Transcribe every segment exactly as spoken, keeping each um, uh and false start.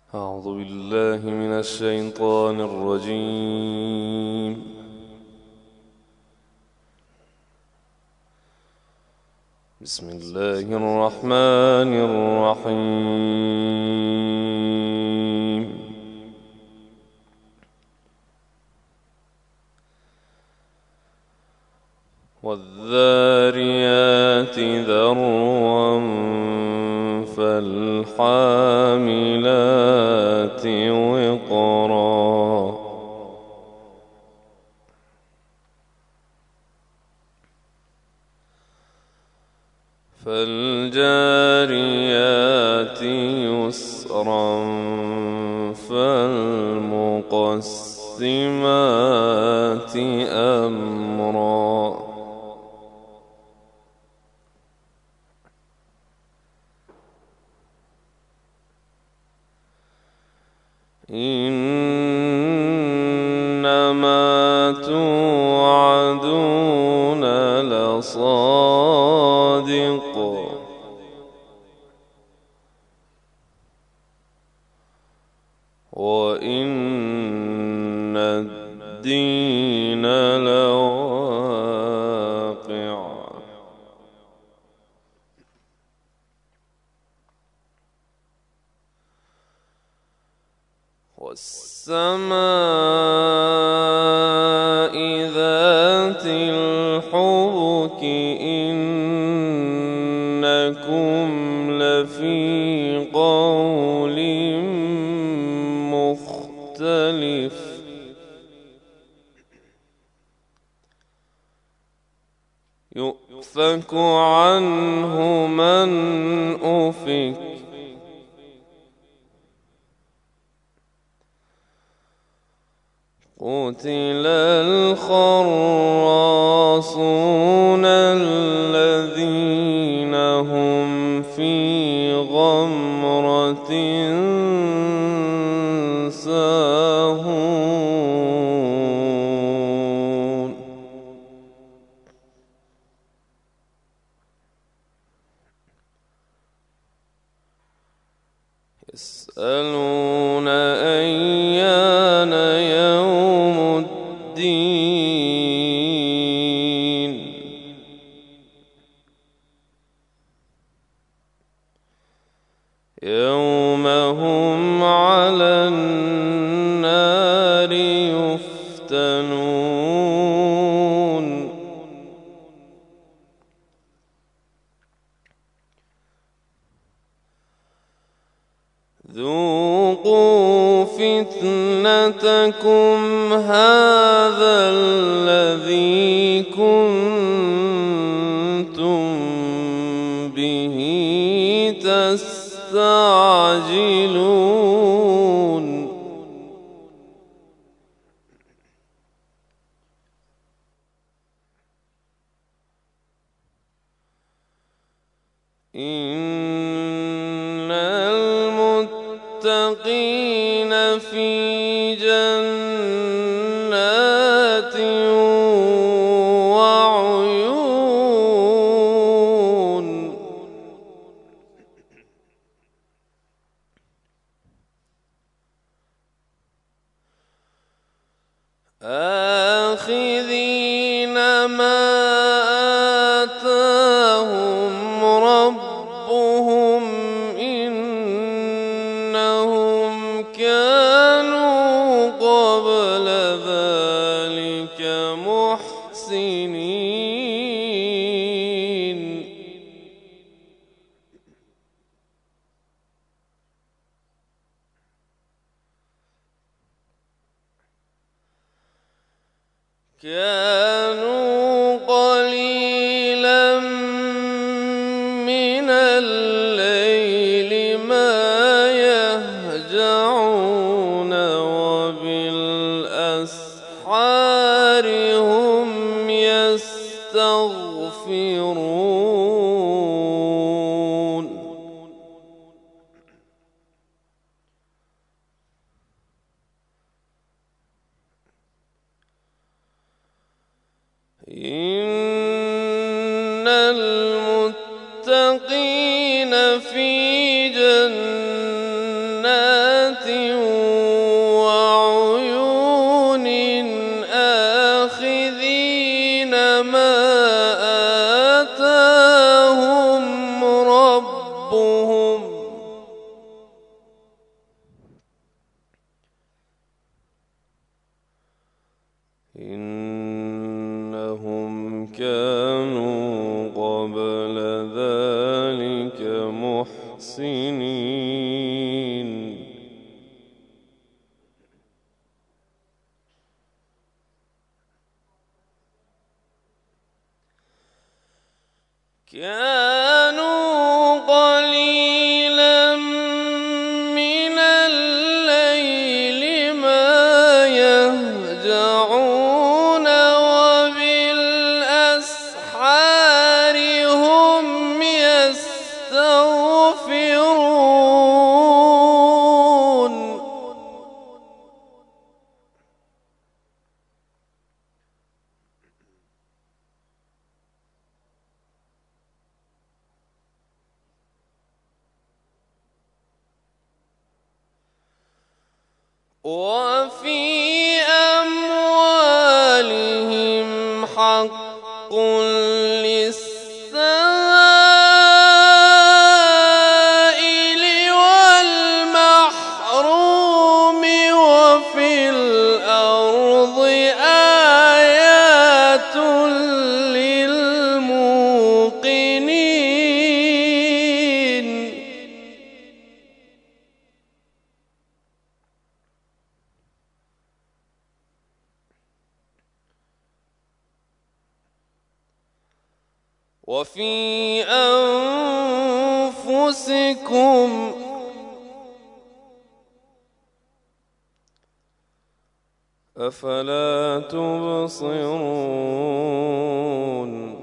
أعوذ بالله من الشيطان الرجيم. بسم الله الرحمن الرحيم. والذاريات ذروا فالحاملات وقرا فالجاريات يسرا فالمقسمات أمرا إنما توعدون لصادق وإن الدين لواقع. والسماء ذات الحبك إنكم لفي قول مختلف. يؤفك عنه من أفك قتل الخراصون الذين هم في غمرة ساهون. يسألون أيان يوم الدين يوم هم على النار يفتنون. ذوقوا فتنتكم هذا الذي كنتم به تستعجلون. إن المتقين في جنات وعيون آخذين ما آتاهم ربهم إنهم كانوا قبل ذلك محسنين. كانوا قليلا من الليل ما يهجعون وبالأسحار هم يستغفرون. إن المتقين في جنات وعيون آخذين ما آتاهم ربهم إنهم كانوا قبل ذلك محسنين كانوا قليلا من الليل ما يهجعون وبالأسحار هم يستغفرون وفي أموالهم حق للسائل والمحروم وفي الأرض آيات للموقنين وفي أنفسكم أفلا تبصرون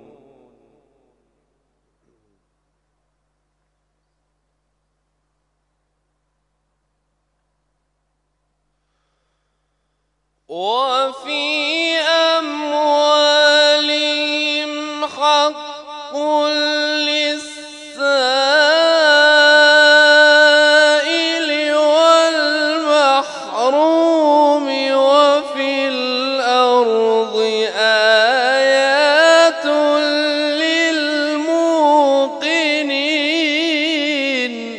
وفي أموالهم حق للسائل والمحروم وفي الأرض آيات للموقنين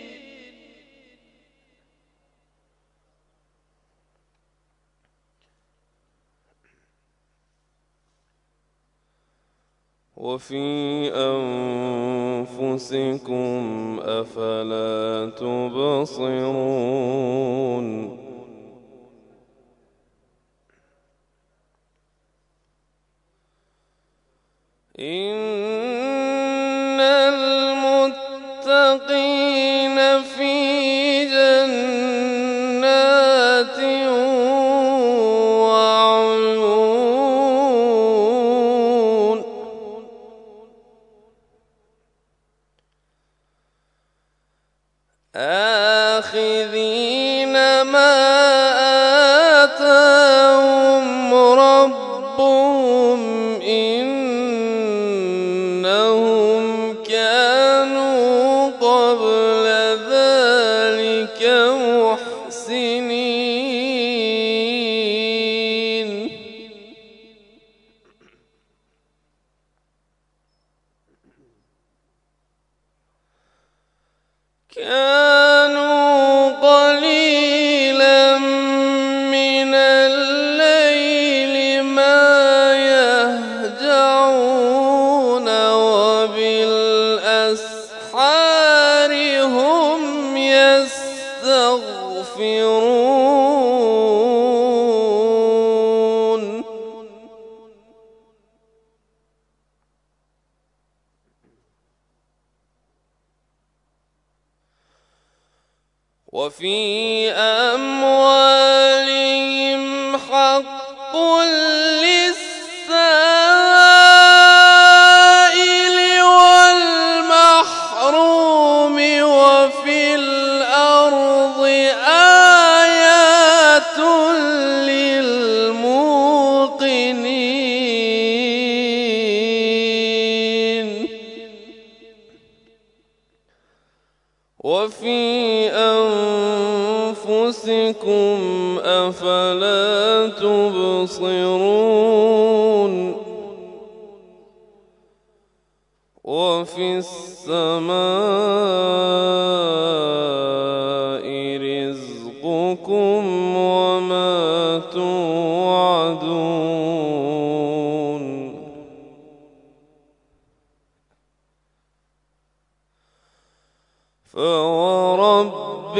وفي أنفسكم أفلا تبصرون إن المتقين في جنات وعيون آخذين ما آتاهم ربهم إنهم كانوا قبل ذلك محسنين كانوا قليلا من الليل ما يهجعون وبالأسحار هم يستغفرون وفي أموالهم حق للسائل والمحروم وفي الأرض آيات للموقنين وفي أنفسهم أنفسكم أفلا تبصرون وفي السماء رزقكم وما توعدون فورب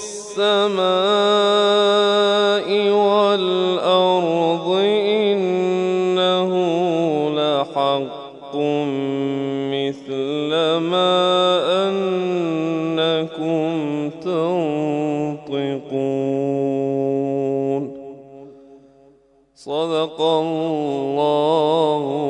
السماء والأرض إنه لحق مثل ما أنكم تنطقون. صدق الله